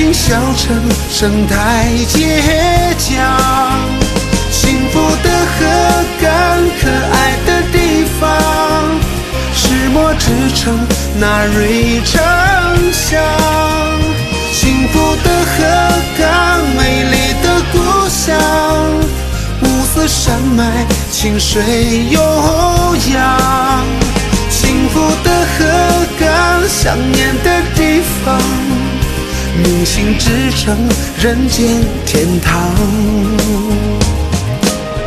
经小城生态结绛，幸福的河港，可爱的地方，石磨制成那瑞城乡。幸福的河港，美丽的故乡，五色山脉，清水悠扬。幸福的河港，想念的地方，明星之城，人间天堂。